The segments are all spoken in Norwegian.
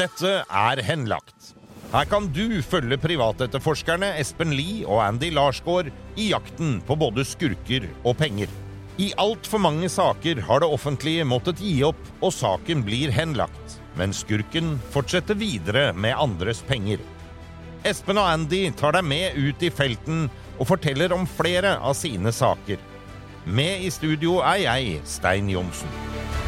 Dette henlagt. Her kan du følge privatetterforskerne Espen Lie og Andy Larsgaard I jakten på både skurker og penger. I alt for mange saker har det offentlige måttet gi opp, og saken blir henlagt. Men skurken fortsetter videre med andres penger. Espen og Andy tar deg med ut I felten og forteller om flere av sine saker. Med I studio jeg, Stein Johnsen.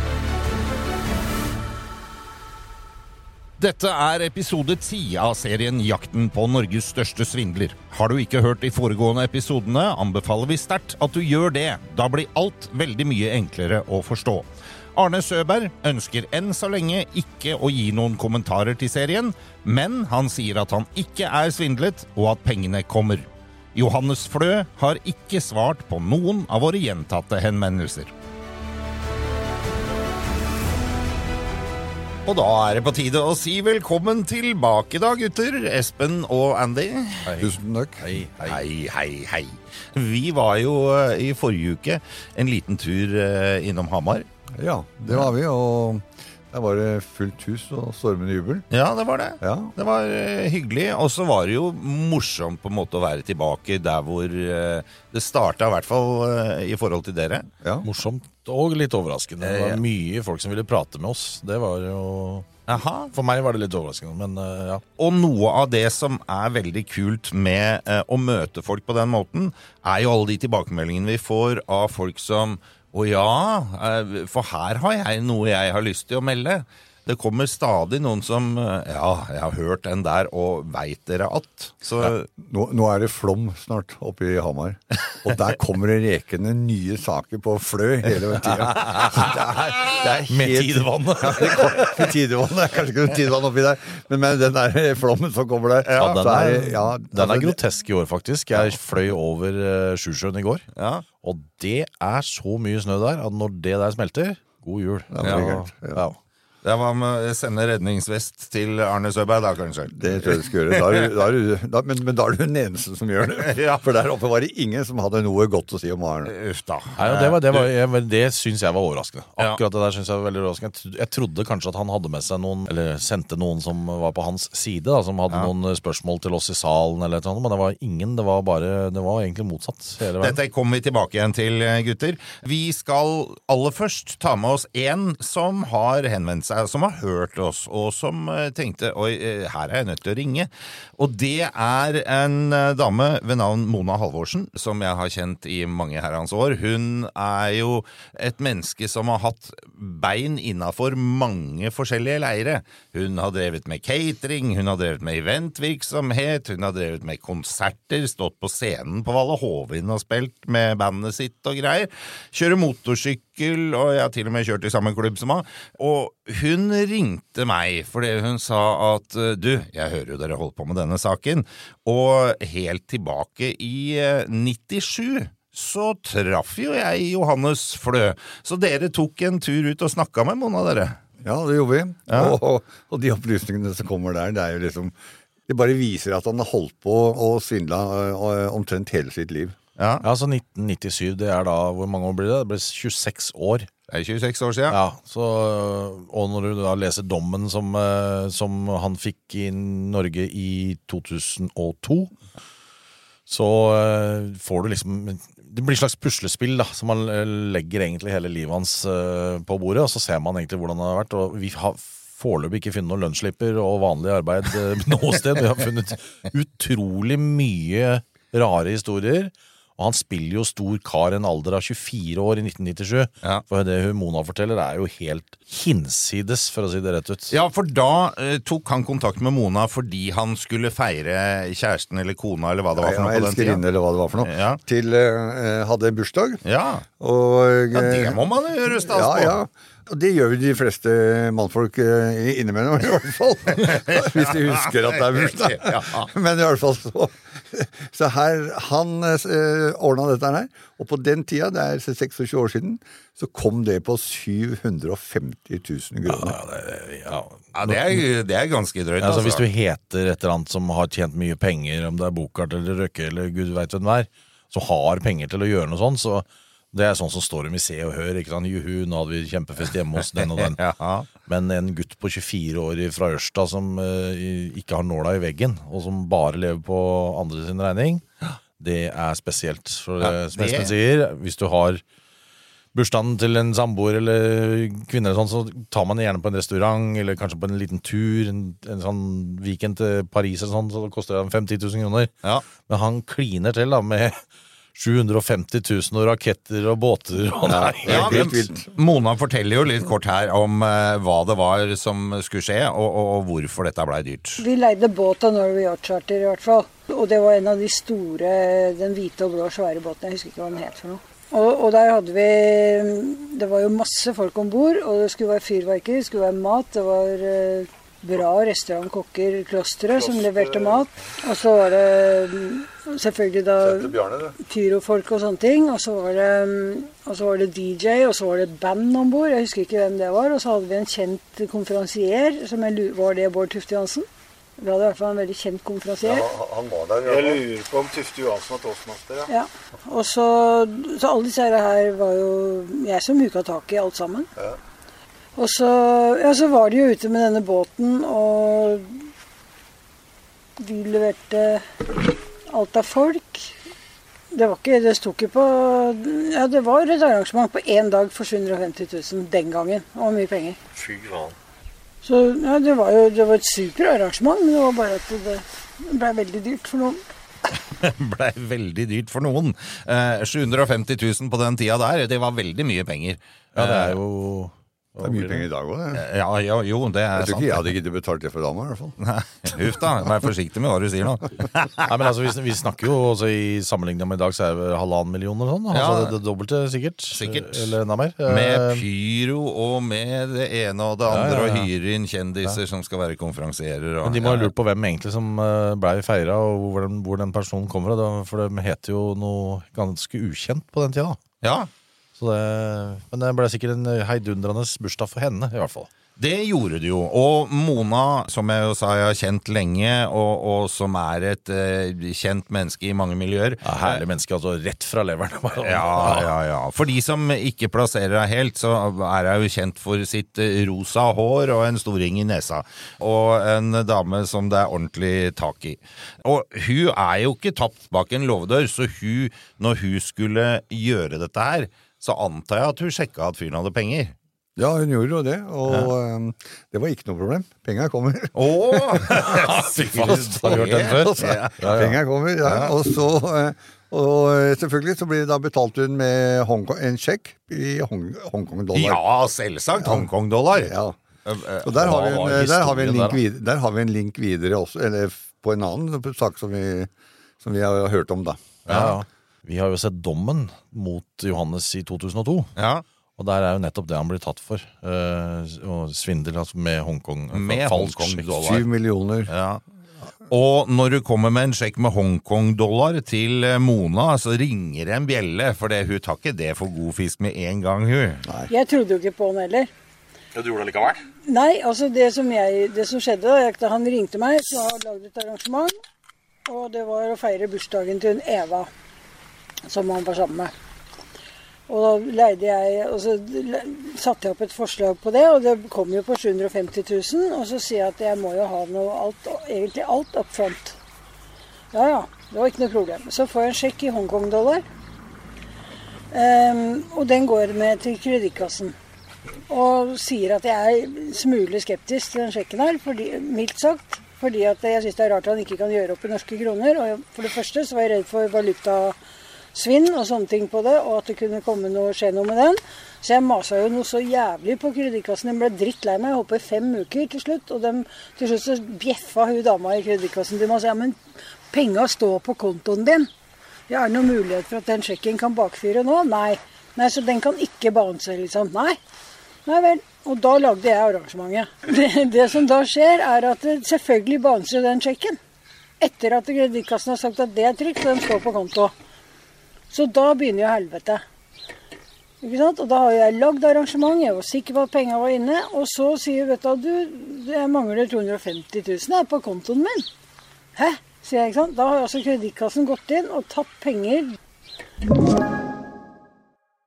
Dette episode 10 av serien Jakten på Norges største svindler. Har du ikke hørt de foregående episodene, anbefaler vi sterkt at du gjør det. Da blir alt veldig mye enklere å forstå. Arne Søberg ønsker enn så lenge ikke å gi noen kommentarer til serien, men han sier at han ikke svindlet, og at pengene kommer. Johannes Flø har ikke svart på noen av våre gjentatte henvendelser. Og da det på tide å si velkommen tilbake da, gutter. Espen og Andy. Hei. Tusen takk. Hei. Vi var jo I forrige uke en liten tur innom Hamar. Ja, det var vi, og der var det fullt hus og stormende jubel. Ja, det var det. Ja. Det var hyggelig, og så var det jo morsomt på en måte å være tilbake der hvor det startet I hvert fall I forhold til dere. Ja. Morsomt og litt overraskende. Det var mye folk som ville prate med oss. Det var jo... Aha. For meg var det litt overraskende, men ja. Og noe av det som veldig kult med å møte folk på den måten, jo alle de tilbakemeldingene vi får av folk som for her har jeg noe jeg har lyst til å melde. Det kommer stadig noen som, jeg har hørt den der, og vet dere at. Så... Ja, nå det flom snart oppe I Hamar, og der kommer det rekende nye saker på Flø hele tiden. Det helt... Med tidevann. Ja, med tidevann, kanskje ikke med tidevann oppi der, men med den der flommen som kommer der. Ja, den grotesk I år faktisk. Jeg fløy over Sjusjøen I går, og det så mye snø der, at når det der smelter, god jul. Ja. Det var med å sende redningsvest til Arne Søberg da, kanskje. Det tror jeg du skal gjøre. Men da du den eneste som gjør det. Ja. For der oppe var det ingen som hadde noe godt å si om Arne. Uff da. Det synes jeg var overraskende. Akkurat det der synes jeg var veldig overraskende. Jeg trodde kanskje at han hadde med seg noen, eller sendte noen som var på hans side, da, som hadde noen spørsmål til oss I salen, eller noe, men det var ingen. Det var egentlig motsatt hele veien. Dette kommer vi tilbake igjen til, gutter. Vi skal aller først ta med oss en som har henvendt seg, som har hørt oss, og som tenkte, oi, her jeg nødt til å ringe. Og det en dame ved navn Mona Halvorsen, som jeg har kjent I mange herrens år. Hun jo et menneske som har hatt bein innenfor mange forskjellige leire. Hun har drevet med catering, hun har drevet med eventvirksomhet, hun har drevet med konserter, stått på scenen på Valle Hovin og spilt med bandet sitt og greier. Kjører motorsykkel, og jeg har til og med kjørt I samme klubb som han. Og hun ringte meg, fordi hun sa at du, jeg hører jo dere holdt på med denne saken, og helt tilbake I 97 så traff jo jeg Johannes Flø, så dere tok en tur ut og snakket med noen av dere. Ja, det gjorde vi, og de opplysningene som kommer der, det jo liksom, det bare viser at han har holdt på å svindle omtrent hele sitt liv. Ja, så 1997, det da, hvor mange år blir det? Det blir 26 år. Det 26 år siden. Ja, så, og når du da leser dommen som han fikk I Norge I 2002, så får du liksom, det blir et slags puslespill da, som man legger egentlig hele livet hans på bordet, og så ser man egentlig hvordan det har vært, og vi har foreløpig ikke funnet noen lønnsslipper og vanlig arbeid noe sted. Vi har funnet utrolig mye rare historier, og han spiller jo stor kar en alder av 24 år I 1997. For det Mona forteller jo helt hinsides, for å si det rett ut. Ja, for da tok han kontakt med Mona fordi han skulle feire kjæresten eller kona, eller hva det var for noe på den tiden. Elskerinne, eller hva det var for noe. Til hadde en bursdag. Ja, det må man jo gjøre stas på. Ja. Og det gjør vi de fleste mannfolk innimellom, I hvert fall. Hvis de husker at det bursdag. Men I hvert fall så her, han ordnet dette her, og på den tida, det 26 år siden, så kom det på 750 000 kroner. Det ganske drøyt. Altså, hvis du heter et eller annet som har tjent mye penger, om det Bokart eller Røkke, eller Gud vet hvem det så har penger til å gjøre noe sånt, så Det sånn som står dem i Se og Hør, ikke sant? Juhu, nå hadde vi kjempefest hjemme hos den og den. Ja. Men en gutt på 24 år fra Ørsta som ikke har nåla i veggen, og som bare lever på andre sin regning, det spesielt. For som Espen sier, hvis du har bursdagen til en samboer eller kvinner eller sånn, så tar man gjerne på en restaurant, eller kanskje på en liten tur, en sånn weekend til Paris eller sånn, så det koster 5-10 000 kroner. Ja. Men han kliner til da med 750 000 og raketter og båter og Mona forteller jo litt kort her om hva det var som skulle skje, og hvorfor dette ble dyrt. Vi leide båt av Norway Yacht Charter i hvert fall, og det var en av de store, den hvite og blå svære båten, jeg husker ikke hva den het for noe. Og der hadde vi, det var jo masse folk ombord, og det skulle være fyrverkeri, det skulle være mat, det var bra restaurant, kokker, klostere som leverte mat. Og så var det selvfølgelig da pyrofolk og sånne ting, og så var det DJ, og så var det et band ombord, jeg husker ikke hvem det var, og så hadde vi en kjent konferansier, var det Bård Tufte Johansen? Vi hadde i hvert fall en veldig kjent konferansier. Ja, han var der. Jeg lurer på om Tufte Johansen var toastmaster, ja. Og så alle disse her var jo jeg som huka tak i alt sammen. Ja. Og så var de jo ute med denne båten, og de leverte alt av folk. Det sto ikke på, det var et arrangement på en dag for 750 000 den gangen, og mye penger. Fy faen. Så det var et super arrangement, men det var bare at det ble veldig dyrt for noen. Ble veldig dyrt for noen. 750 000 på den tida der, det var veldig mye penger. Ja, det jo... Det mye penger i dag også, det. Ja, jo, det sant. Jeg tror ikke jeg hadde ikke betalt det for dama, i hvert fall. Nei, huff da, vær forsiktig med hva du sier nå. Nei, men altså, vi snakker jo også i sammenligning med i dag, så det 1,5 million eller sånn. Altså, det dobbelte sikkert. Eller enda mer. Med pyro og med det ene og det andre, og hyre inn kjendiser som skal være konferansierer. Men de må ha lurt på hvem egentlig som ble feiret, og hvor den personen kommer fra, for det heter jo noe ganske ukjent på den tida. Ja. Men det ble sikkert en heidundrende bursdag for henne, i hvert fall. Det gjorde det jo, og Mona, som jeg jo sa jeg har kjent lenge, og som et kjent menneske i mange miljøer. Ja, herlig menneske, altså rett fra leveren. Ja. For de som ikke plasserer deg helt, så jeg jo kjent for sitt rosa hår og en storring i nesa, og en dame som det ordentlig tak i. Og hun jo ikke tapt bak en låvedør, så når hun skulle gjøre dette her, så antar jeg at hun sjekket at fyren hadde penger. Ja, hun gjorde jo det, og det var ikke noe problem. Penger kommer. Fast, har du hørt den før? Penger kommer, ja. Og selvfølgelig så blir det da betalt hun med en sjekk i Hongkong-dollar. Ja, selvsagt, Hongkong-dollar. Ja. Og der har vi en link videre også, eller på en annen sak som vi har hørt om da. Ja. Vi har jo sett dommen mot Johannes i 2002. Ja. Og der jo nettopp det han blir tatt for. Og svindel altså med Hongkong. Med Hongkong-dollar. 7 millioner. Ja. Og når du kommer med en sjekk med Hongkong-dollar til Mona, så ringer en bjelle, for hun tar ikke det for god fisk med en gang, hun. Nei. Jeg trodde jo ikke på han heller. Ja, du gjorde det likevel? Nei, altså det som skjedde da han ringte meg, så har jeg laget et arrangement, og det var å feire bursdagen til Eva, som han var sammen med. Og da leide jeg, og så satte jeg opp et forslag på det, og det kom jo på 750 000, og så sier jeg at jeg må jo ha egentlig alt up front. Ja, det var ikke noe problem. Så får jeg en sjekk i Hongkong-dollar, og den går med til kreditkassen. Og sier at jeg smule skeptisk til den sjekken her, mildt sagt, fordi at jeg synes det rart at han ikke kan gjøre opp i norske kroner, og for det første så var jeg redd for valutasvinn og sånne ting på det, og at det kunne skje noe med den. Så jeg maset jo noe så jævlig på kreditkassen. Den ble drittlei meg. Jeg holdt på i 5 uker til slutt, og til slutt så bjeffa hun dama i kreditkassen til meg og sa, men penger står på kontoen din. Det noen mulighet for at den sjekken kan bakfyre nå? Nei, så den kan ikke bounce, liksom. Nei vel. Og da lagde jeg arrangementet. Det som da skjer at det selvfølgelig bouncer den sjekken. Etter at kreditkassen har sagt at det trygt, så den står på konto. Så da begynner jo helvete. Ikke sant? Og da har jeg lagd arrangement, jeg var sikker på at penger var inne, og så sier du, jeg mangler 250 000 på kontoen min. Hæ? Sier jeg, ikke sant? Da har altså kreditkassen gått inn og tatt penger.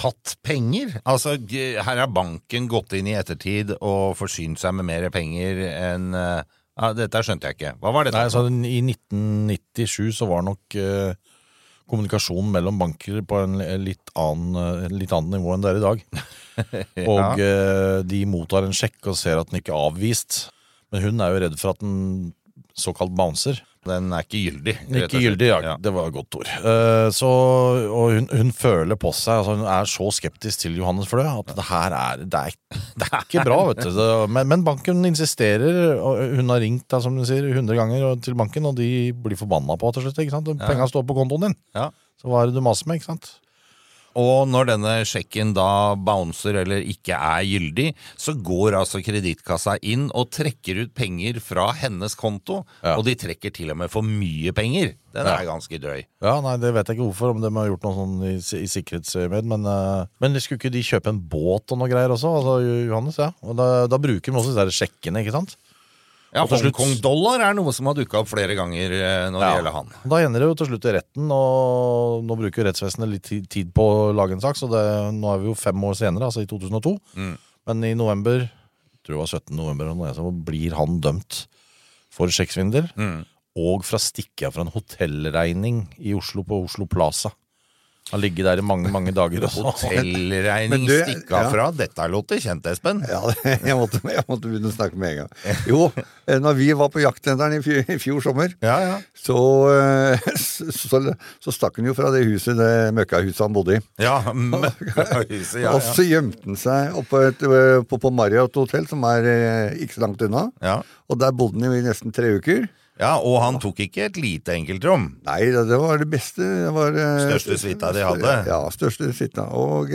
tatt penger? Altså, her har banken gått inn i ettertid og forsynt seg med mer penger enn dette skjønte jeg ikke. Hva var dette? Nei, så i 1997 så var nok kommunikasjonen mellom banker på en litt annen nivå enn det er i dag. Og de mottar en sjekk og ser at den ikke er avvist. Men hun er jo redd for at den såkalt bouncer. Den er ikke gyldig. Ikke gyldig, ja. Det var et godt ord. Og hun føler på seg, altså hun er så skeptisk til Johannes Flø, at det her det er ikke bra, vet du. Men banken insisterer, og hun har ringt, da, som du sier, 100 ganger til banken, og de blir forbanna på til slutt, ikke sant? Pengene står på kontoen din. Ja. Så hva det du maser med, ikke sant? Og når denne sjekken da bouncer eller ikke er gyldig, så går altså kredittkassa inn og trekker ut penger fra hennes konto, og de trekker til og med for mye penger. Den er ganske drøy. Ja, nei, det vet jeg ikke hvorfor, om de har gjort noe sånn i sikkerhetsmed, men skulle ikke de kjøpe en båt og noe greier også, altså Johannes, ja. Og da bruker de også disse sjekkene, ikke sant? Ja, Hongkong-dollar er noe som har dukket opp flere ganger når det gjelder han. Da ender det jo til slutt i retten, og nå bruker rettsvesenet litt tid på å lage en sak, så nå er vi jo 5 år senere, altså i 2002. Men i november, jeg tror det var 17. november, så blir han dømt for sjekkssvindel, og fra stikke fra en hotellregning i Oslo på Oslo Plaza. Han ligger der i mange, mange dager også. Hotellregning stikka fra. Dette låter kjent, Espen. Ja, jeg måtte begynne å snakke med en gang. Jo, når vi var på jakttenderen i fjor sommer, så stakk han jo fra det huset, det møkkahuset han bodde i. Ja, møkkahuset, ja. Og så gjemte han seg oppe på Marriott Hotel, som er ikke så langt unna. Ja. Og der bodde han jo i nesten 3 uker. Ja, og han tok ikke et lite enkeltrom. Nei, det var det beste. Det var største suita de hadde. Ja, største suita. Og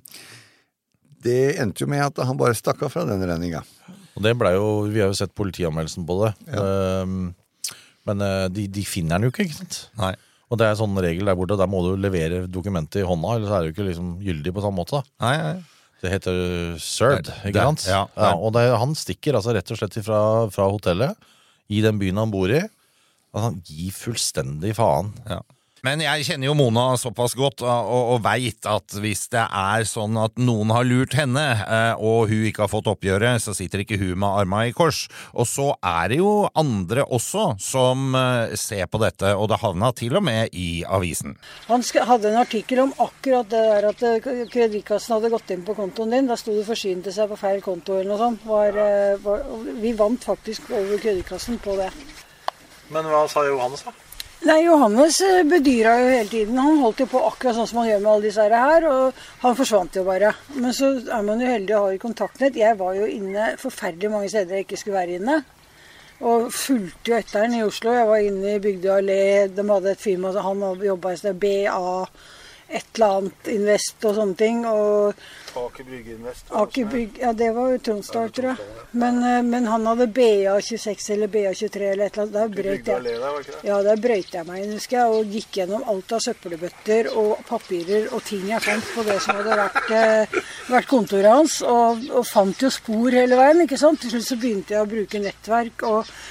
det endte jo med at han bare stakk av fra den regninga. Og det ble jo, vi har jo sett politianmeldelsen på det. Ja. Men de finner den jo ikke sant? Nei. Og det er en sånn regel der borte, der må du levere dokumentet i hånda, eller så er det jo ikke liksom gyldig på samme måte. Nei. Det heter CERD, ikke sant? Ja. Og han stikker altså rett og slett fra hotellet, i den byen han bor i, at han gir fullstendig faen. Ja. Men jeg kjenner jo Mona såpass godt, og vet at hvis det er sånn at noen har lurt henne, og hun ikke har fått oppgjøret, så sitter ikke hun med armene i kors. Og så er det jo andre også som ser på dette, og det havna til og med i avisen. Han hadde en artikkel om akkurat det der at kreditkassen hadde gått inn på kontoen din. Da sto det forsynte seg på feil konto eller noe sånt. Vi vant faktisk over kreditkassen på det. Men hva sa Johannes da? Nei, Johannes bedyra jo hele tiden. Han holdt jo på akkurat sånn som han gjør med alle disse her, og han forsvant jo bare. Men så er man jo heldig å ha i kontaktnett. Jeg var jo inne forferdelig mange steder jeg ikke skulle være inne. Og fulgte jo etter den i Oslo. Jeg var inne i Bygdøy Allé, de hadde et firma, han jobbet i sted, BA, et eller annet Invest og sånne ting, og Aker Brygge Invest. Aker Brygge, ja, det var jo Tronsdal, tror jeg. Men han hadde BA26 eller BA23 eller et eller annet. Der brøt jeg. Ja, der brøt jeg meg inn, husker jeg, og gikk gjennom alt av søppelbøtter og papirer og ting jeg fant på det som hadde vært kontoret hans, og fant jo spor hele veien, ikke sant? Til slutt så begynte jeg å bruke nettverk,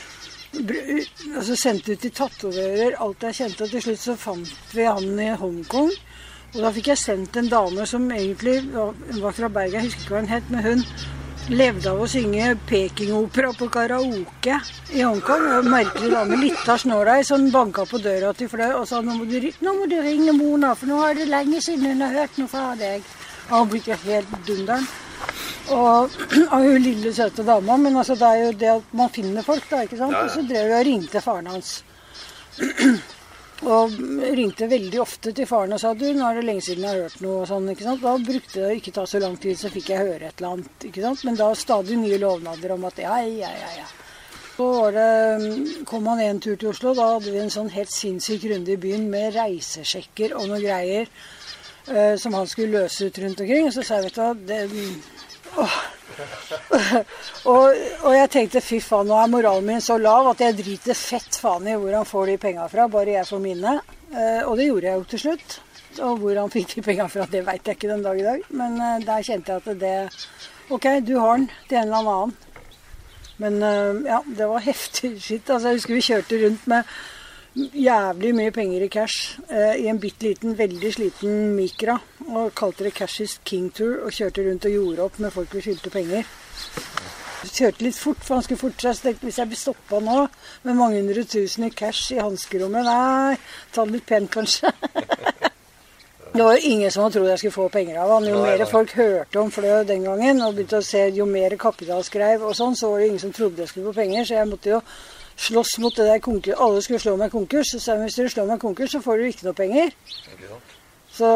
og så sendte ut til tatoverer alt jeg kjente, og til slutt så fant vi han i Hongkong. Og da fikk jeg sendt en dame som egentlig var fra Bergen, jeg husker ikke hva hun het, men hun levde av å synge Peking-opera på karaoke i Hongkong. Og merkelig dame, litt av snålei, som banka på døra til Flø og sa nå må du ringe Mona, for nå er det lenge siden hun har hørt noe fra deg. Og han ble ikke helt dunderen. Og av hun lille søte dama, men altså det er jo det at man finner folk da, ikke sant? Ja, ja. Og så drev jeg og ringte faren hans. Og ringte veldig ofte til faren og sa du, nå er det lenge siden jeg har hørt noe og sånn, ikke sant? Da brukte det ikke ta så lang tid, så fikk jeg høre et eller annet, ikke sant? Men da stadig nye lovnader om at ja. Så kom han en tur til Oslo, da hadde vi en sånn helt sinnssyk runde i byen med reisesjekker og noen greier som han skulle løse ut rundt omkring, og så sa jeg, vet du, og jeg tenkte, fy faen, nå er moralen min så lav at jeg driter fett faen i hvor han får de penger fra, bare jeg får mine. Og det gjorde jeg jo til slutt. Og hvor han fikk de penger fra, det vet jeg ikke den dag i dag. Men der kjente jeg at det, ok, du har den til en eller annen. Men ja, det var heftig shit. Altså, jeg husker vi kjørte rundt med jævlig mye penger i cash i en bitteliten, veldig sliten Micra, og kalte det Cash is King Tour, og kjørte rundt og gjorde opp med folk vi skyldte penger. Kjørte litt fort, for han skulle fort seg, så tenkte hvis jeg blir stoppet nå med mange 100 000 i cash i hanskerommet, nei, ta det litt pent kanskje. Det var jo ingen som trodde jeg skulle få penger av han. Jo mer folk hørte om Flø den gangen, og begynte å se jo mer kapital skrev og sånn, så var det ingen som trodde jeg skulle få penger, så jeg måtte jo slåss mot det der konkurs. Alle skulle slå meg konkurs, så sa jeg, hvis du slår meg konkurs, så får du ikke noe penger. Så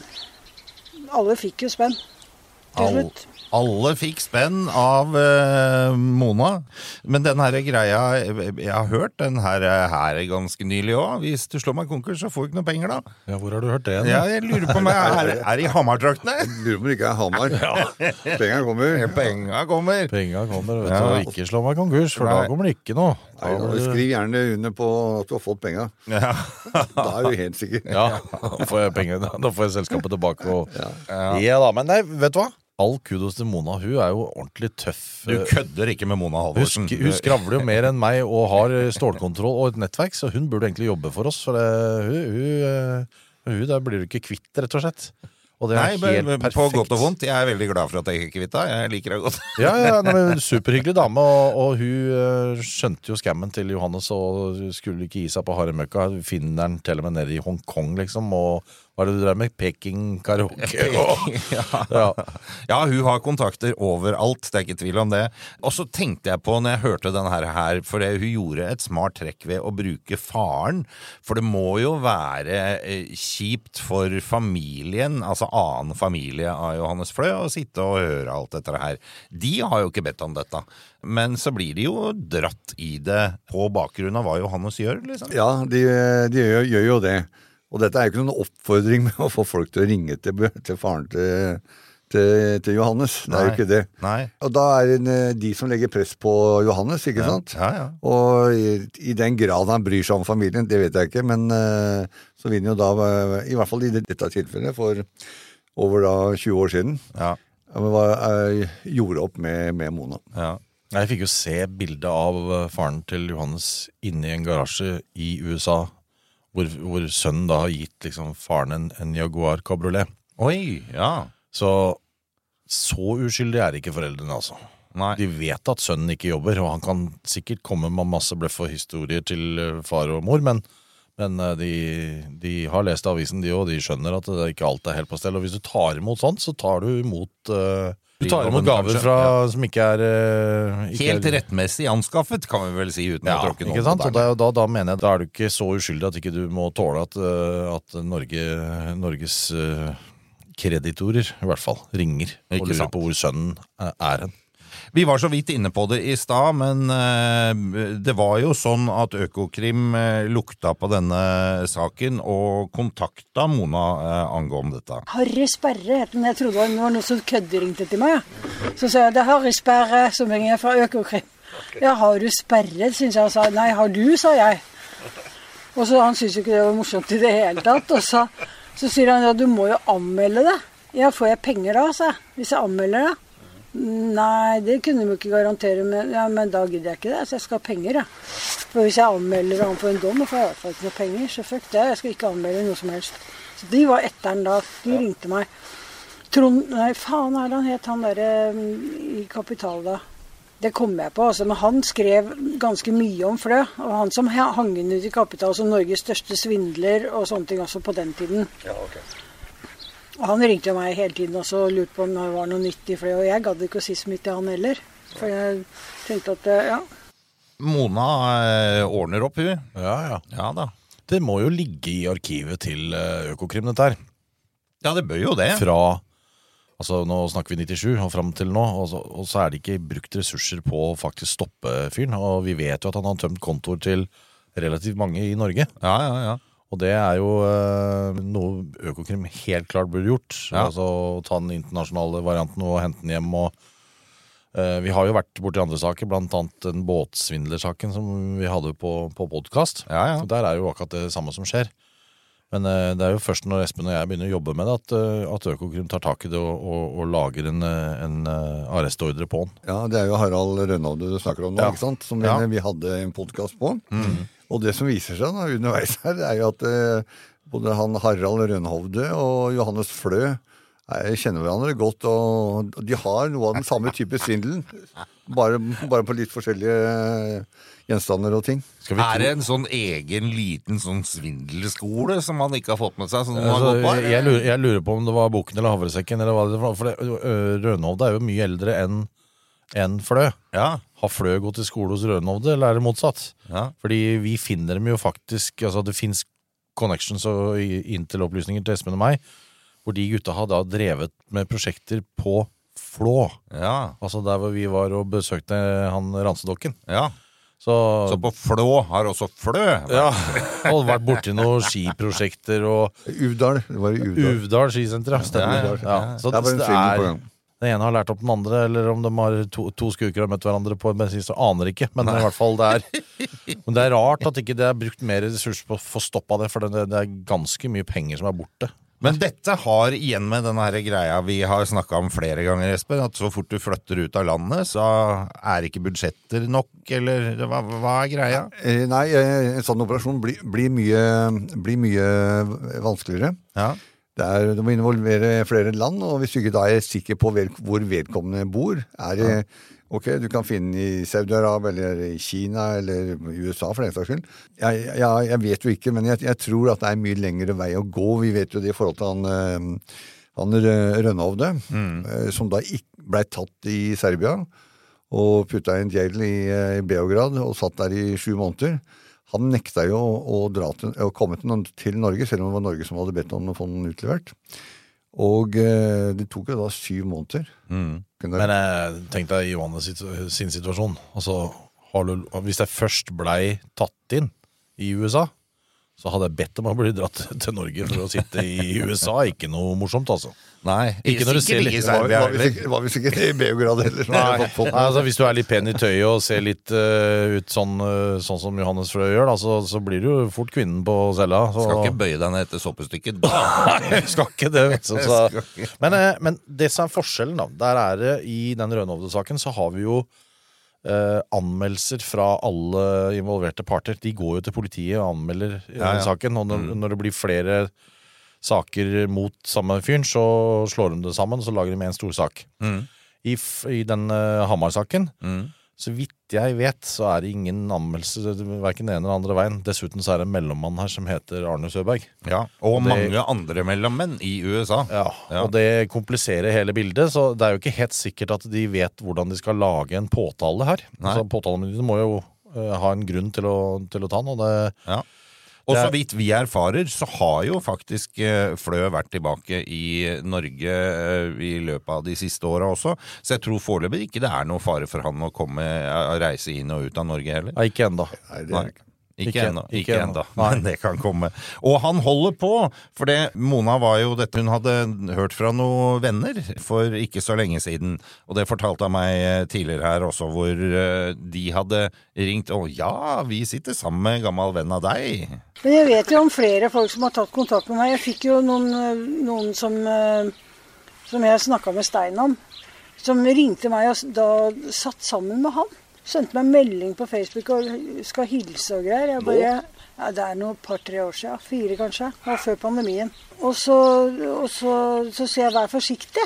alle fikk jo spenn til slutt. Alle fikk spenn av Mona, men den her greia, jeg har hørt den her ganske nylig også. Hvis du slår meg konkurs, så får du ikke noe penger da. Ja, hvor har du hørt det? Ja, jeg lurer på om jeg er i Hamar-traktene. Jeg lurer på om det ikke Hamar. Penger kommer. Penga kommer. Vet du, ikke slå meg konkurs, for da kommer det ikke noe. Skriv gjerne under på at du har fått penger. Ja. Da er du helt sikker. Ja, da får jeg penger. Da får jeg selskapet tilbake. Og... Ja da, men nei, vet du hva? All kudos til Mona, hun er jo ordentlig tøff. Du kødder ikke med Mona Halvorsen. Hun skravler jo mer enn meg og har stålkontroll og et nettverk, så hun burde egentlig jobbe for oss, for hun der blir du ikke kvitt, rett og slett. Og det er helt perfekt. På godt og vondt, jeg er veldig glad for at jeg ikke kvitt deg, jeg liker deg godt. Ja, superhyggelig dame, og hun skjønte jo skammen til Johannes, og skulle ikke gi seg på haremøkka, finner den til og med nede i Hong Kong, liksom, og hva er det du drev med? Peking karaoke. Ja, hun har kontakter overalt, det er ikke tvil om det. Og så tenkte jeg på når jeg hørte denne her, for hun gjorde et smart trekk ved å bruke faren, for det må jo være kjipt for familien, altså annen familie av Johannes Flø, å sitte og høre alt dette her. De har jo ikke bedt om dette. Men så blir de jo dratt i det på bakgrunn av hva Johannes gjør, liksom. Ja, de gjør jo det. Og dette er jo ikke noen oppfordring med å få folk til å ringe til faren til Johannes. Det er jo ikke det. Nei. Og da er det de som legger press på Johannes, ikke sant? Ja. Og i den grad han bryr seg om familien, det vet jeg ikke, men så vinner jo da, i hvert fall i dette tilfellet, for over da 20 år siden, gjorde opp med Mona. Ja. Jeg fikk jo se bildet av faren til Johannes inne i en garasje i USA, hvor sønnen da har gitt liksom faren en Jaguar Cabriolet. Oi, ja. Så uskyldig er ikke foreldrene, altså. Nei. De vet at sønnen ikke jobber, og han kan sikkert komme med masse bløff og historier til far og mor, men de har lest avisen, de, og de skjønner at det ikke alt er helt på stell. Og hvis du tar imot sånt, så tar du imot... Du tar imot gaver som ikke er helt rettmessig anskaffet, kan vi vel si, uten å tråkke noen på der. Da mener jeg, da er du ikke så uskyldig at ikke du må tåle at Norges kreditorer, i hvert fall, ringer og lurer på hvor sønnen er hen. Vi var så vidt inne på det i stad, men det var jo sånn at Økokrim lukta på denne saken og kontakta Mona angående dette. Harry Sperre het den. Jeg trodde det var noe som kødderingte til meg. Så sa jeg, det er Harry Sperre som ringer fra Økokrim. Ja, har du Sperre, synes jeg. Han sa, nei, har du, sa jeg. Og så han synes jo ikke det var morsomt i det hele tatt. Og så sier han, ja, du må jo anmelde det. Ja, får jeg penger da, sa jeg, hvis jeg anmelder det. Nei, det kunne de ikke garantere, men da gidder jeg ikke det, så jeg skal ha penger, ja. For hvis jeg anmelder han for en dom, får jeg i hvert fall ikke noe penger, så fuck det, jeg skal ikke anmelde noe som helst. Så de var etteren da, de ringte meg. Nei, faen er det han het, han der i Kapital da. Det kom jeg på, altså, men han skrev ganske mye om Flø, og han som hang inn ut i Kapital som Norges største svindler og sånne ting også på den tiden. Ja, ok. Og han ringte meg hele tiden også og lurte på om det var noe nytt i Flø, og jeg gadd ikke å si så mye til han heller. For jeg tenkte at, ja. Mona ordner opp, hun. Ja da. Det må jo ligge i arkivet til Økokrim, dette her. Ja, det bør jo det. Altså nå snakker vi 97 og frem til nå, og så er det ikke brukt ressurser på å faktisk stoppe fyren, og vi vet jo at han har tømt kontor til relativt mange i Norge. Ja. Og det er jo noe Økokrim helt klart burde gjort. Altså ta den internasjonale varianten og hente den hjem. Og vi har jo vært borti andre saker, blant annet den båtsvindlersaken som vi hadde på podcast. Ja. Så der er jo akkurat det samme som skjer. Men det er jo først når Espen og jeg begynner å jobbe med det at Økokrim tar tak i det og lager en arrestordre på den. Ja, det er jo Harald Rønnaud du snakker om nå, ikke sant? Som vi hadde en podcast på. Og det som viser seg da, underveis her, det er jo at både han Harald Rønhovde og Johannes Flø kjenner hverandre godt, og de har noe av den samme type svindelen, bare på litt forskjellige gjenstander og ting. Det en sånn egen liten sånn svindelskole som man ikke har fått med seg? Som man har gått på, jeg lurer på om det var boken eller havresekken, eller hva det var, for Rønhovde jo mye eldre enn Flø. Ja. Har Flø gått i skole hos Rønhovde, eller det motsatt? Ja. Fordi vi finner dem jo faktisk, altså det finnes connections og intel-opplysninger til Espen og meg, hvor de gutta har da drevet med prosjekter på Flå. Ja. Altså der hvor vi var og besøkte han Ransedokken. Ja. Så på Flå har også Flø vært. Ja, og vært borti noen skiprosjekter og Uvdal, det var i Uvdal. Uvdal skisenter, ja. Uvdal. Ja. Så Det var en svindel på gang. den ene har lært opp den andre, eller om de har to skuker har møtt hverandre på en bensinstasjon, aner ikke. Men i hvert fall men det rart at ikke det brukt mer ressurser på å få stoppa det, for det ganske mye penger som borte. Men dette har igjen med denne her greia vi har snakket om flere ganger, Espen, at så fort du flytter ut av landet, så ikke budsjetter nok, eller hva greia? Nei, en sånn operasjon blir mye vanskeligere. Ja. Det må involvere flere land, og hvis du ikke da sikker på hvor vedkommende bor, ok, du kan finne i Saudi-Arabia, eller i Kina, eller i USA for den saks skyld. Jeg vet jo ikke, men jeg tror at det mye lengre vei å gå. Vi vet jo det i forhold til han Rønhovde, som da ble tatt i Serbia, og puttet i en jail i Beograd, og satt der i 7 måneder. Han nekta jo å komme til Norge, selv om det var Norge som hadde bedt om å få den utlevert. Og det tok jo da 7 måneder. Men tenk deg Johannes sin situasjon. Altså, hvis jeg først ble tatt inn i USA, så hadde jeg bedt om å bli dratt til Norge for å sitte i USA. Ikke noe morsomt, altså. Nei, ikke når du ser litt. Var vi sikkert i Beograd heller. Nei, altså hvis du litt pen i tøyet og ser litt ut sånn som Johannes Frø gjør, da, så blir du fort kvinnen på cella. Skal ikke bøye deg ned etter soppestykket. Nei, skal ikke det, vet du. Men det som forskjellen da, der det i den Rønhovde-saken, så har vi jo anmeldelser fra alle involverte parter. De går jo til politiet og anmelder saken, og når det blir flere saker mot samme fyren, så slår de det sammen, og så lager de med en stor sak. I den Hamar-saken, så vidt jeg vet, så det ingen anmeldelse, hverken den ene eller andre veien. Dessuten så det en mellommann her som heter Arne Søberg. Ja, og mange andre mellommenn i USA. Ja, og det kompliserer hele bildet, så det jo ikke helt sikkert at de vet hvordan de skal lage en påtale her. Altså, påtalemyndigheten må jo ha en grunn til å ta den, og det... Ja. Og så vidt vi erfarer, så har jo faktisk Flø vært tilbake i Norge i løpet av de siste årene også. Så jeg tror foreløpig ikke det noe fare for han å reise inn og ut av Norge heller. Nei, ikke enda. Nei, det ikke. Ikke enda, men det kan komme. Og han holder på, for Mona var jo dette, hun hadde hørt fra noen venner for ikke så lenge siden, og det fortalte han meg tidligere her også, hvor de hadde ringt, vi sitter sammen med en gammel venn av deg. Men jeg vet jo om flere folk som har tatt kontakt med meg. Jeg fikk jo noen som jeg snakket med Stein om, som ringte meg og da satt sammen med han. Sendte meg en melding på Facebook og skal hilse og greier. Jeg bare, det noe par-tre år siden, 4 kanskje, det var før pandemien. Og så sier jeg, vær forsiktig.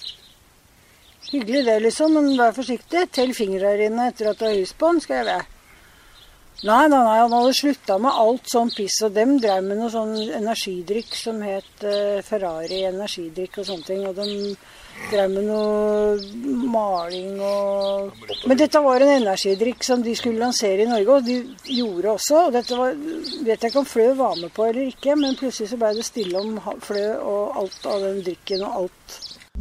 Hyggelig det liksom, men vær forsiktig. Tell fingre her inne etter at du har hus på den, skal jeg være. Nei, han hadde sluttet med alt sånn piss, og dem drev med noe sånn energidrikk som het Ferrari energidrikk og sånne ting, og de drev med noe maling og... Men dette var en energidrikk som de skulle lansere i Norge, og de gjorde også, og dette vet jeg ikke om Flø var med på eller ikke, men plutselig så ble det stille om Flø og alt av den drikken og alt.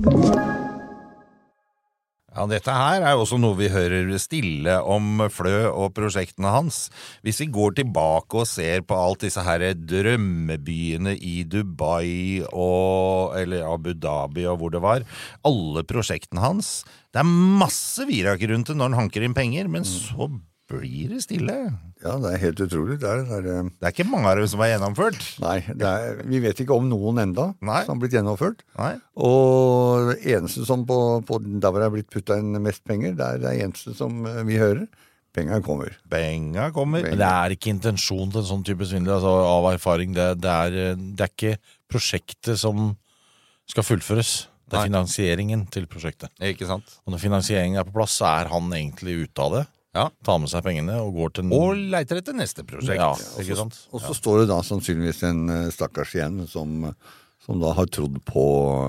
Ja, dette her også noe vi hører stille om Flø og prosjektene hans. Hvis vi går tilbake og ser på alt disse her drømmebyene i Dubai eller Abu Dhabi og hvor det var, alle prosjektene hans, det masse virak rundt det når han hanker inn penger, men så blir det stille. Ja, det helt utrolig. Det ikke mange av dem som gjennomført. Nei, vi vet ikke om noen enda som har blitt gjennomført. Nei. Og det eneste som på der hvor det har blitt puttet inn mest penger, det eneste som vi hører, Penga kommer. Benga kommer. Men det er ikke intensjon til en sånn type svindel, altså av erfaring. Det er ikke prosjektet som skal fullføres. Det er finansieringen til prosjektet. Ikke sant? Og når finansieringen er på plass, så er han egentlig ute av det. Ja. Tar med seg pengene og går til Og leiter etter neste prosjekt. Ja, ikke sant? Og så står det da sannsynligvis en stakkars igjen som da har trodd på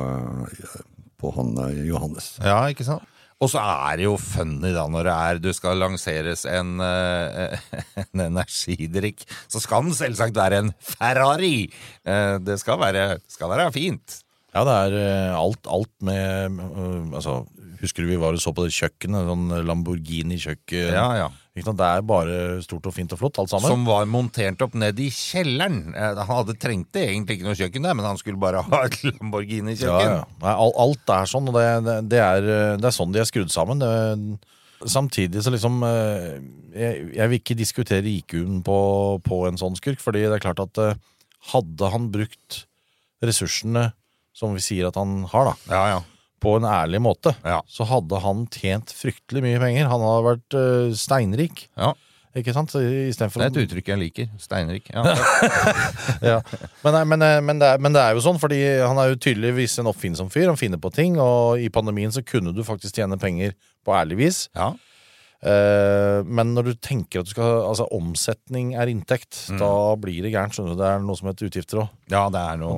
han Johannes. Ja, ikke sant? Og så er det jo funny da når du skal lanseres en energidrikk, så skal den selvsagt være en Ferrari. Det skal være fint. Ja, det er alt med altså, husker du vi var og så på det kjøkkenet, sånn Lamborghini-kjøkken. Ja. Ikke sant? Det er bare stort og fint og flott, alt sammen. Som var montert opp ned i kjelleren. Han trengte egentlig ikke noe kjøkken der, men han skulle bare ha et Lamborghini-kjøkken. Ja. Nei, alt er sånn, og det er sånn de er skrudd sammen. Samtidig så liksom jeg vil ikke diskutere IQ-en på en sånn skurk, fordi det er klart at hadde han brukt ressursene som vi sier at han har da, Ja. på en ærlig måte, Ja. så hadde han tjent fryktelig mye penger. Han hadde vært steinrik, Ja. ikke sant? Så i stedet for Det er et uttrykk jeg liker. Steinrik. Ja. ja. Men det er jo sånn, fordi han er jo tydeligvis en oppfinnsom fyr. Han finner på ting, og i pandemien så kunne du faktisk tjene penger på ærlig vis. Ja. Men når du tenker at altså omsetning er inntekt, da blir det gærent, skjønner du. Det er noe som heter utgifter også. Ja, det er noe. Og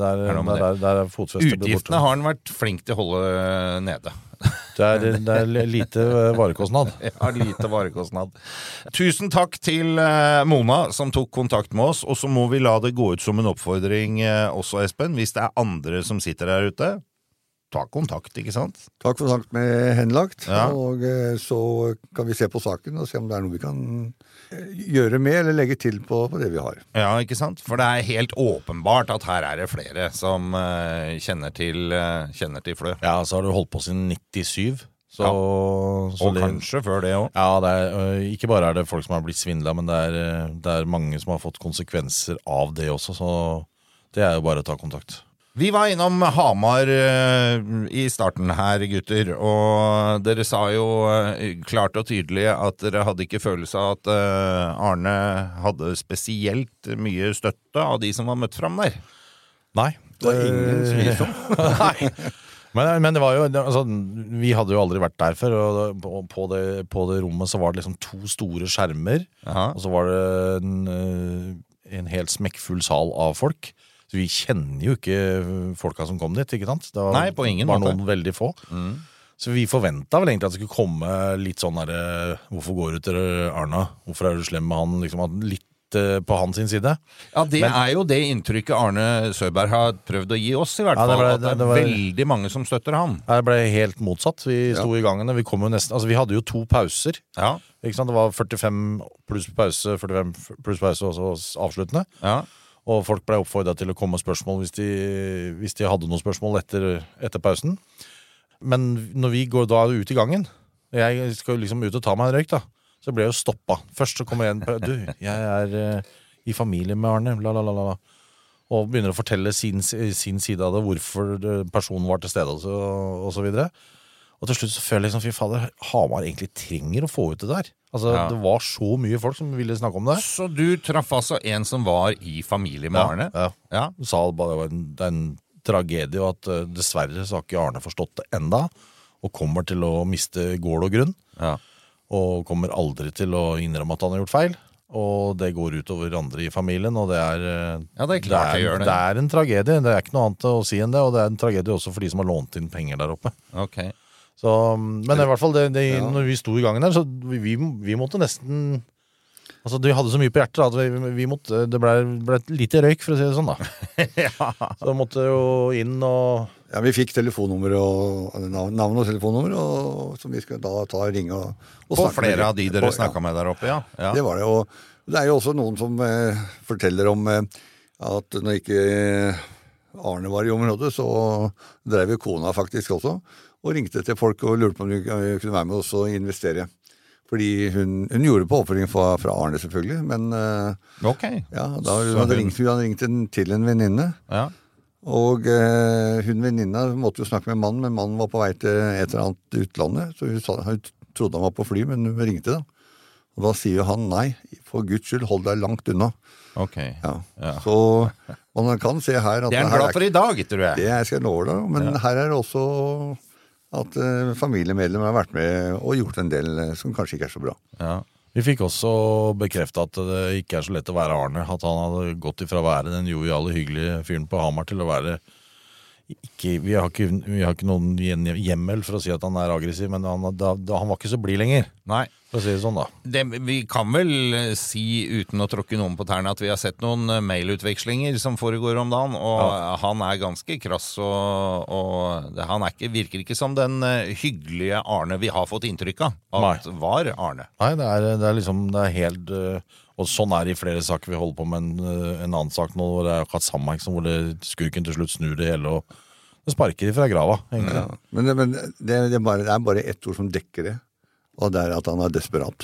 der er fotfestet borte. Utgiftene har han vært flink til å holde nede. Det er lite varekostnad. Ja, lite varekostnad. Tusen takk til Mona som tok kontakt med oss, og så må vi la det gå ut som en oppfordring også, Espen. Hvis det er andre som sitter der ute, ta kontakt, ikke sant? Ta kontakt med henlagt, Ja. og så kan vi se på saken og se om det er noe vi kan gjøre med eller legge til på det vi har. Ja, ikke sant? For det er helt åpenbart at her er det flere som kjenner til Flø. Ja, så har du holdt på siden 97. Så, Ja. så Og kanskje før det også. Ja, ikke bare er det folk som har blitt svindlet, men det er mange som har fått konsekvenser av det også, så det er jo bare å ta kontakt. Vi var innom Hamar i starten her, gutter, og dere sa jo klart og tydelig at dere hadde ikke følelse av at Arne hadde spesielt mye støtte av de som var møtt fram der. Nei. Det var ingen som visste om. Nei. Men det var jo altså, vi hadde jo aldri vært der før, og på det rommet så var det liksom 2 store skjermer, Aha. og så var det en helt smekkfull sal av folk. Så vi kjenner jo ikke folka som kom dit, ikke sant? Det var Nei, på ingen bare måte. noen veldig få. Så vi forventet vel egentlig at det skulle komme litt sånn der, hvorfor går du til Arna? Hvorfor er du slem med han? Liksom, at litt på hans sin side. Ja, det er jo det inntrykket Arne Søberg har prøvd å gi oss, i hvert Ja, fall. det At det er var- veldig mange som støtter han. Her ble helt motsatt. Vi sto i gangen, og vi kom jo nesten, altså vi hadde jo 2 pauser. Ja, Ikke sant? Det var 45 pluss pause, 45 pluss pause og så avsluttende. ja. Og folk ble oppfordret til å komme med spørsmål hvis de hadde noen spørsmål etter pausen. Men når vi går da ut i gangen, jeg skal jo liksom ut og ta meg en røyk da, så ble jeg jo stoppet. Først så kommer en, du, jeg er i familie med Arne, la. Og begynner å fortelle sin side av det, hvorfor personen var til stede og så videre. Og til slutt så føler jeg liksom, fy fader, Hamar egentlig trenger å få ut det der. Altså, Ja. det var så mye folk som ville snakke om det. Så du traff altså en som var i familie med Arne? Ja. Ja. Hun sa bare det er en tragedie, og at dessverre så har ikke Arne forstått det enda, og kommer til å miste gård og grunn, Ja. og kommer aldri til å innrømme at han har gjort feil, og det går ut over andre i familien, og det er, Ja, det er klart det gjør det. det er en tragedie, det er ikke noe annet å si enn det, og det er en tragedie også for de som har lånt inn penger der oppe. Ok. Så, men i hvert fall, når vi sto i gangen der, så vi måtte nesten... Altså, de hadde så mye på hjertet at vi måtte, det ble lite røyk, for å si det sånn da. Så måtte jo inn og... Ja, vi fikk telefonnummer og navn og telefonnummer, og som vi skal da ta og ringe og På snakke med. flere av de dere Og, snakket med der oppe, ja. Ja. Det var det, og det er jo også noen som forteller om at når ikke Arne var i området, så drev jo kona faktisk også, og ringte til folk og lurte på om hun kunne være med oss og investere. Fordi hun gjorde på oppfordring fra Arne selvfølgelig, men Ok. ja, da Så hun hadde hun- ringt til en venninne, Ja. og hun venninna måtte jo snakke med mannen, men mannen var på vei til et eller annet utlandet, så hun trodde han var på fly, men hun ringte da. Og da sier jo han nei, for Guds skyld, hold deg langt unna. Ok. Ja. Ja. Så man kan se her at Det er han glad for i dag, tror jeg. Det jeg skal love deg, men her er det også at familiemedlemmer har vært med og gjort en del som kanskje ikke er så bra. Ja. Vi fikk også bekreftet at det ikke er så lett å være Arne. At han hadde gått ifra å være den joviale, hyggelige fyren på Hamar til å være vi har ikke noen hjemmel for å si at han er aggressiv, men han var ikke så blid lenger. Nei. For å si det sånn, da. Vi kan vel si, uten å tråkke noen på tærne, at vi har sett noen mailutvekslinger som foregår om dagen, og han er ganske krass, og han virker ikke som den hyggelige Arne vi har fått inntrykk av at var Arne. Nei, det er helt og sånn er det i flere saker vi holder på med en annen sak nå, hvor det er akkurat samme, hvor skurken til slutt snur det hele, og det sparker de fra grava. Ja. Men det er bare ett ord som dekker det, og det er at han er desperat.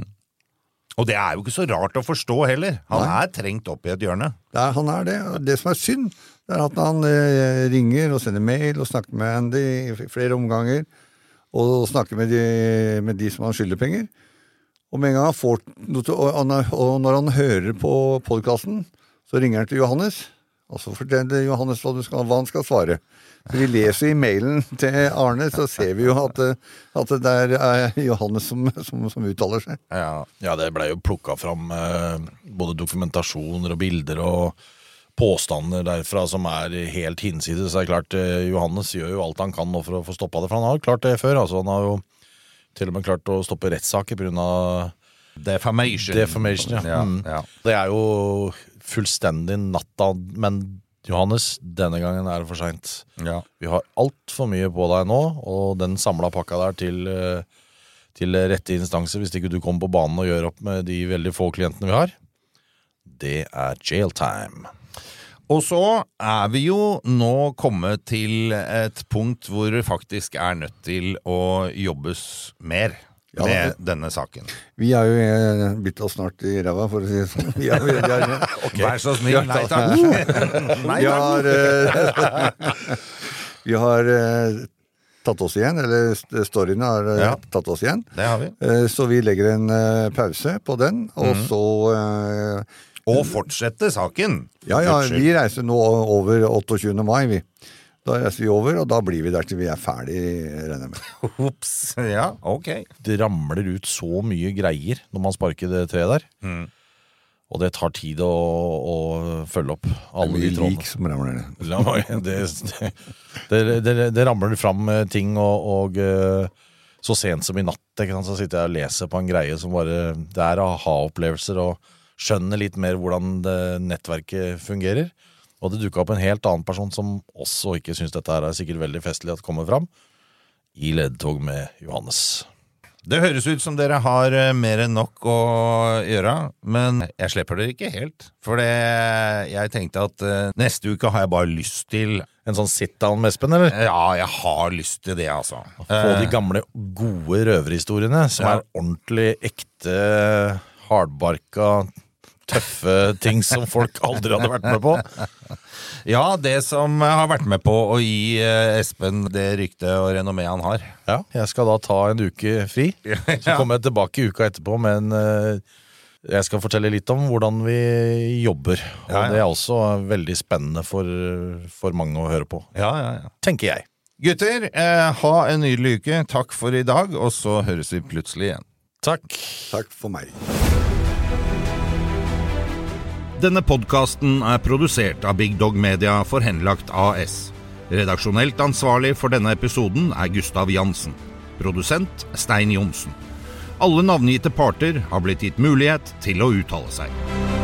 Og det er jo ikke så rart å forstå heller. Han er trengt opp i et hjørne. Han er det, og det som er synd, det er at han ringer og sender mail og snakker med Andy i flere omganger, og snakker med de som han skylder penger. Og med en gang han får og når han hører på podcasten, så ringer han til Johannes, og så forteller Johannes hva han skal svare. Så vi leser i mailen til Arne, så ser vi jo at det er Johannes som uttaler seg. Ja, det ble jo plukket fram både dokumentasjoner og bilder og påstander derfra som er helt hinsides. Så det er klart, Johannes gjør jo alt han kan nå for å få stoppet det, for han har jo klart det før. Altså, han har jo til og med klart å stoppe rettssaker på grunn av Defamation, ja. Ja. Det er jo fullstendig natta, men Johannes, denne gangen er det for sent. Ja. Vi har alt for mye på deg nå, og den samlet pakka der til rette instanser, hvis ikke du kommer på banen og gjør opp med de veldig få klientene vi har, det er jail time. Og så er vi jo nå kommet til et punkt hvor det faktisk er nødt til å jobbes mer med denne saken. Vi er jo blitt oss snart i ræva, for å si det sånn. Vær så snill, nei takk. Vi har tatt oss igjen, eller storyen har tatt oss igjen. Det har vi. Så vi legger en pause på den, og så og fortsette saken. Ja, vi reiser nå over 28. mai, vi. Da reiser vi over, og da blir vi der til vi er ferdig, regner jeg med. Ups, ja, ok. Det ramler ut så mye greier når man sparker det treet der. Og det tar tid å følge opp alle de trådene. Det er mye lik som ramler det. Det ramler fram ting, og så sent som i natt, så sitter jeg og leser på en greie som bare, det er aha-opplevelser, og skjønner litt mer hvordan nettverket fungerer. Og det dukket opp en helt annen person som også ikke synes dette her er sikkert veldig festlig at kommer fram i ledtog med Johannes. Det høres ut som dere har mer enn nok å gjøre, men jeg slipper dere ikke helt. For jeg tenkte at neste uke har jeg bare lyst til en sånn sit-down med Espen, eller? Ja, jeg har lyst til det, altså. Få de gamle, gode røverhistoriene, som er ordentlig ekte, hardbarka, tøffe ting som folk aldri hadde vært med på. Ja, det som har vært med på å gi Espen det rykte og renommé han har. Ja, jeg skal da ta en uke fri. Så kommer jeg tilbake uka etterpå, men jeg skal fortelle litt om hvordan vi jobber. Og det er også veldig spennende for mange å høre på. Ja. Tenker jeg. Gutter, ha en nydelig uke. Takk for i dag, og så høres vi plutselig igjen. Takk. Takk for meg. Denne podcasten er produsert av Big Dog Media for Henlagt AS. Redaksjonelt ansvarlig for denne episoden er Gustav Jansen. Produsent Stein Jonsen. Alle navngitte parter har blitt gitt mulighet til å uttale seg.